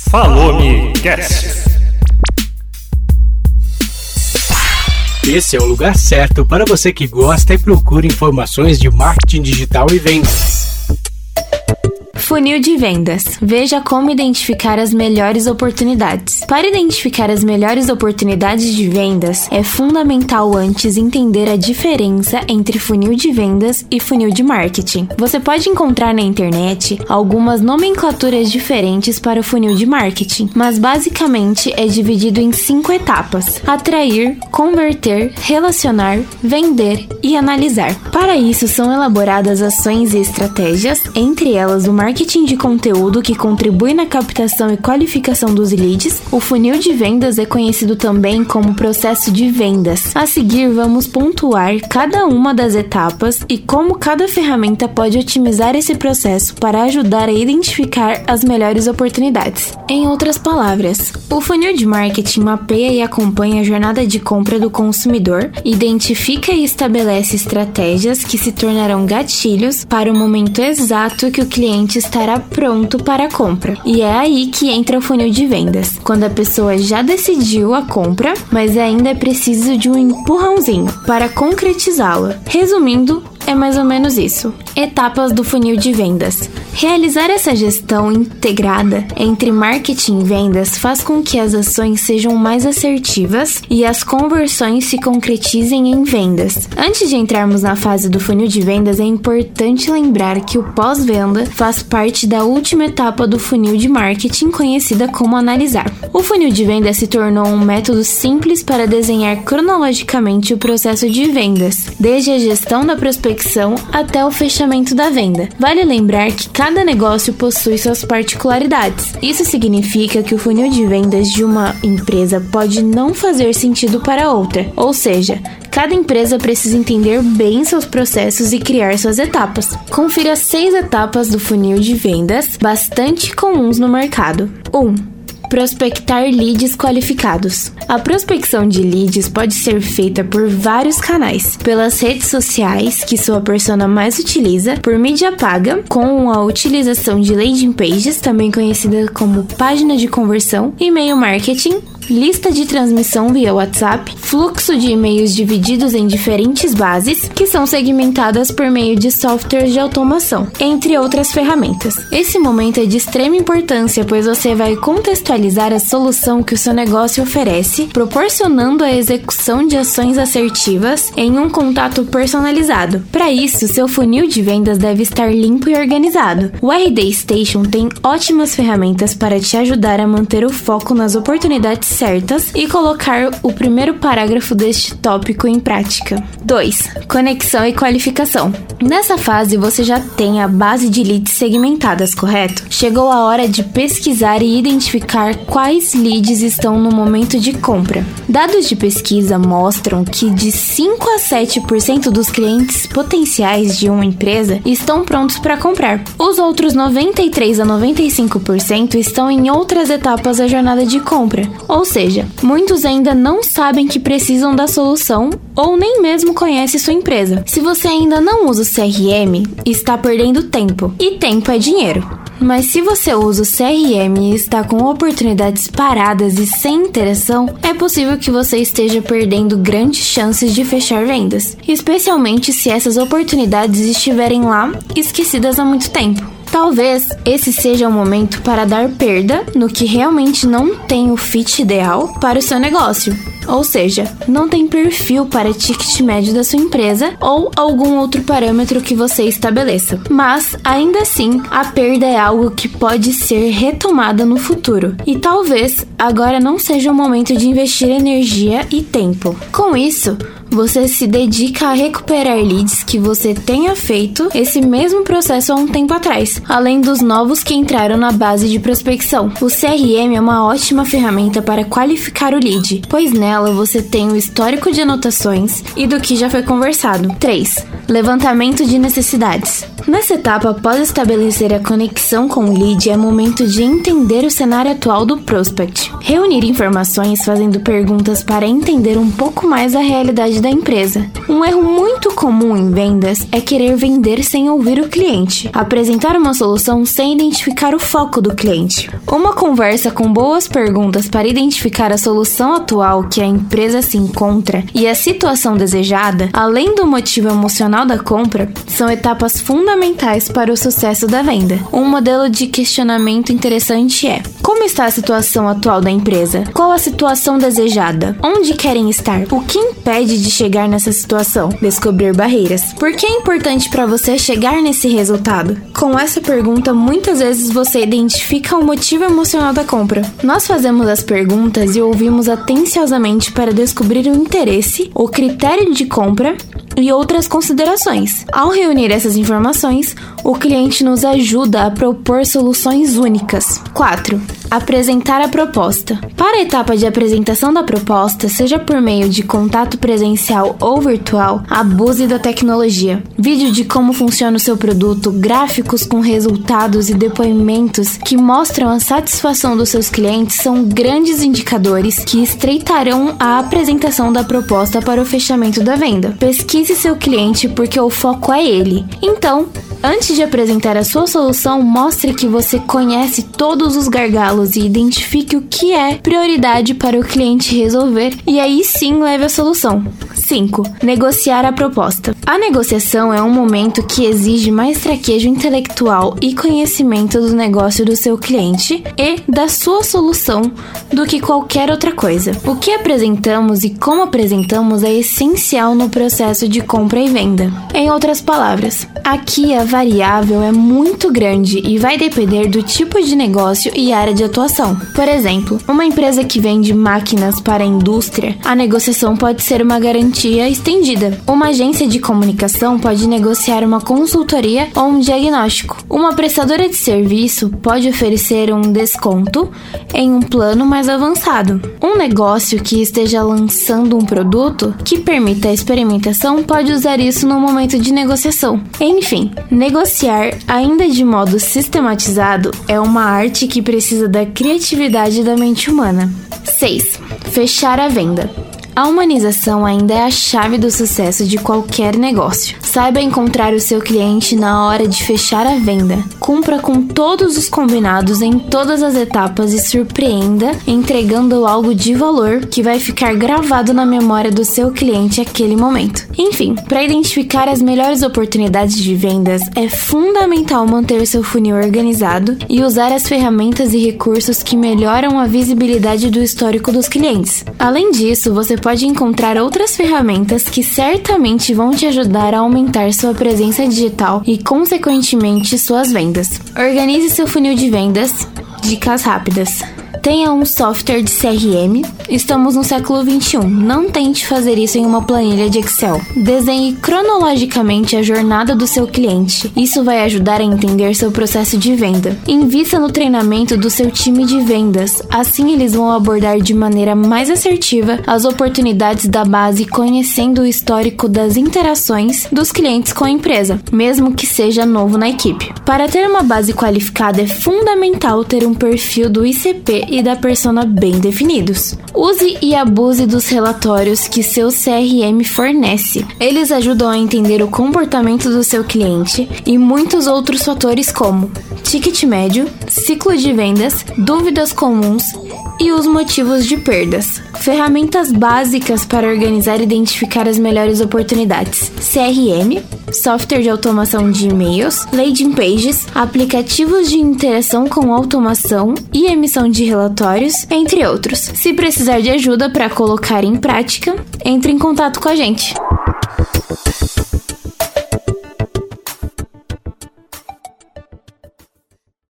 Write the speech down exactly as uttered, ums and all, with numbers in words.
Falou-me Cast. Esse é o lugar certo para você que gosta e procura informações de marketing digital e vendas. Funil de vendas. Veja como identificar as melhores oportunidades. Para identificar as melhores oportunidades de vendas, é fundamental antes entender a diferença entre funil de vendas e funil de marketing. Você pode encontrar na internet algumas nomenclaturas diferentes para o funil de marketing, mas basicamente é dividido em cinco etapas: atrair, converter, relacionar, vender e analisar. Para isso, são elaboradas ações e estratégias, entre elas o marketing marketing de conteúdo que contribui na captação e qualificação dos leads. O funil de vendas é conhecido também como processo de vendas. A seguir, vamos pontuar cada uma das etapas e como cada ferramenta pode otimizar esse processo para ajudar a identificar as melhores oportunidades. Em outras palavras, o funil de marketing mapeia e acompanha a jornada de compra do consumidor, identifica e estabelece estratégias que se tornarão gatilhos para o momento exato que o cliente estará pronto para a compra. E é aí que entra o funil de vendas, quando a pessoa já decidiu a compra, mas ainda é preciso de um empurrãozinho para concretizá-la. Resumindo, é mais ou menos isso. Etapas do funil de vendas. Realizar essa gestão integrada entre marketing e vendas faz com que as ações sejam mais assertivas e as conversões se concretizem em vendas. Antes de entrarmos na fase do funil de vendas, é importante lembrar que o pós-venda faz parte da última etapa do funil de marketing, conhecida como analisar. O funil de vendas se tornou um método simples para desenhar cronologicamente o processo de vendas, desde a gestão da prospecção até o fechamento da venda. Vale lembrar que cada negócio possui suas particularidades. Isso significa que o funil de vendas de uma empresa pode não fazer sentido para outra, ou seja, cada empresa precisa entender bem seus processos e criar suas etapas. Confira seis etapas do funil de vendas, bastante comuns no mercado. um. Prospectar leads qualificados. A prospecção de leads pode ser feita por vários canais: pelas redes sociais, que sua persona mais utiliza, por mídia paga, com a utilização de landing pages, também conhecida como página de conversão, e-mail marketing, lista de transmissão via WhatsApp, fluxo de e-mails divididos em diferentes bases, que são segmentadas por meio de softwares de automação, entre outras ferramentas. Esse momento é de extrema importância, pois você vai contextualizar a solução que o seu negócio oferece, proporcionando a execução de ações assertivas em um contato personalizado. Para isso, seu funil de vendas deve estar limpo e organizado. O R D Station tem ótimas ferramentas para te ajudar a manter o foco nas oportunidades certas e colocar o primeiro parágrafo deste tópico em prática. dois. Conexão e qualificação. Nessa fase, você já tem a base de leads segmentadas, correto? Chegou a hora de pesquisar e identificar quais leads estão no momento de compra. Dados de pesquisa mostram que de cinco a sete por cento dos clientes potenciais de uma empresa estão prontos para comprar. Os outros noventa e três a noventa e cinco por cento estão em outras etapas da jornada de compra, ou seja, muitos ainda não sabem que precisam da solução ou nem mesmo conhecem sua empresa. Se você ainda não usa o C R M, está perdendo tempo, e tempo é dinheiro. Mas se você usa o C R M e está com oportunidades paradas e sem interação, é possível que você esteja perdendo grandes chances de fechar vendas, especialmente se essas oportunidades estiverem lá esquecidas há muito tempo. Talvez esse seja o momento para dar perda no que realmente não tem o fit ideal para o seu negócio. Ou seja, não tem perfil para ticket médio da sua empresa ou algum outro parâmetro que você estabeleça. Mas, ainda assim, a perda é algo que pode ser retomada no futuro. E talvez agora não seja o momento de investir energia e tempo. Com isso, você se dedica a recuperar leads que você tenha feito esse mesmo processo há um tempo atrás, além dos novos que entraram na base de prospecção. O C R M é uma ótima ferramenta para qualificar o lead, pois nela você tem o histórico de anotações e do que já foi conversado. três. Levantamento de necessidades. Nessa etapa, após estabelecer a conexão com o lead, é momento de entender o cenário atual do prospect. Reunir informações fazendo perguntas para entender um pouco mais a realidade necessidade da empresa. Um erro muito comum em vendas é querer vender sem ouvir o cliente, apresentar uma solução sem identificar o foco do cliente. Uma conversa com boas perguntas para identificar a solução atual que a empresa se encontra e a situação desejada, além do motivo emocional da compra, são etapas fundamentais para o sucesso da venda. Um modelo de questionamento interessante é: como está a situação atual da empresa? Qual a situação desejada? Onde querem estar? O que impede de chegar nessa situação? Descobrir barreiras. Por que é importante para você chegar nesse resultado? Com essa pergunta, muitas vezes você identifica o motivo emocional da compra. Nós fazemos as perguntas e ouvimos atenciosamente para descobrir o interesse, o critério de compra e outras considerações. Ao reunir essas informações, o cliente nos ajuda a propor soluções únicas. quatro. Apresentar a proposta. Para a etapa de apresentação da proposta, seja por meio de contato presencial ou virtual, abuse da tecnologia. Vídeo de como funciona o seu produto, gráficos com resultados e depoimentos que mostram a satisfação dos seus clientes são grandes indicadores que estreitarão a apresentação da proposta para o fechamento da venda. Pesquise seu cliente porque o foco é ele. Então, antes de apresentar a sua solução, mostre que você conhece todos os gargalos e identifique o que é prioridade para o cliente resolver e aí sim leve a solução. cinco. Negociar a proposta. A negociação é um momento que exige mais traquejo intelectual e conhecimento do negócio do seu cliente e da sua solução do que qualquer outra coisa. O que apresentamos e como apresentamos é essencial no processo de compra e venda. Em outras palavras, aqui a variável é muito grande e vai depender do tipo de negócio e área de atuação. Por exemplo, uma empresa que vende máquinas para a indústria, a negociação pode ser uma garantia estendida. Uma agência de comunicação pode negociar uma consultoria ou um diagnóstico. Uma prestadora de serviço pode oferecer um desconto em um plano mais avançado. Um negócio que esteja lançando um produto que permita a experimentação pode usar isso no momento de negociação. Enfim, negociar, ainda de modo sistematizado, é uma arte que precisa da criatividade da mente humana. seis. Fechar a venda. A humanização ainda é a chave do sucesso de qualquer negócio. Saiba encontrar o seu cliente na hora de fechar a venda. Cumpra com todos os combinados em todas as etapas e surpreenda entregando algo de valor que vai ficar gravado na memória do seu cliente naquele momento. Enfim, para identificar as melhores oportunidades de vendas, é fundamental manter seu funil organizado e usar as ferramentas e recursos que melhoram a visibilidade do histórico dos clientes. Além disso, você pode encontrar outras ferramentas que certamente vão te ajudar a aumentar sua presença digital e, consequentemente, suas vendas. Organize seu funil de vendas. Dicas rápidas. Tenha um software de C R M. Estamos no século vinte e um. Não tente fazer isso em uma planilha de Excel. Desenhe cronologicamente a jornada do seu cliente. Isso vai ajudar a entender seu processo de venda. Invista no treinamento do seu time de vendas. Assim, eles vão abordar de maneira mais assertiva as oportunidades da base, conhecendo o histórico das interações dos clientes com a empresa, mesmo que seja novo na equipe. Para ter uma base qualificada, é fundamental ter um perfil do I C P e da persona bem definidos. Use e abuse dos relatórios que seu C R M fornece. Eles ajudam a entender o comportamento do seu cliente e muitos outros fatores como ticket médio, ciclo de vendas, dúvidas comuns e os motivos de perdas. Ferramentas básicas para organizar e identificar as melhores oportunidades: C R M, software de automação de e-mails, landing pages, aplicativos de interação com automação e emissão de relatórios, entre outros. Se precisar de ajuda para colocar em prática, entre em contato com a gente.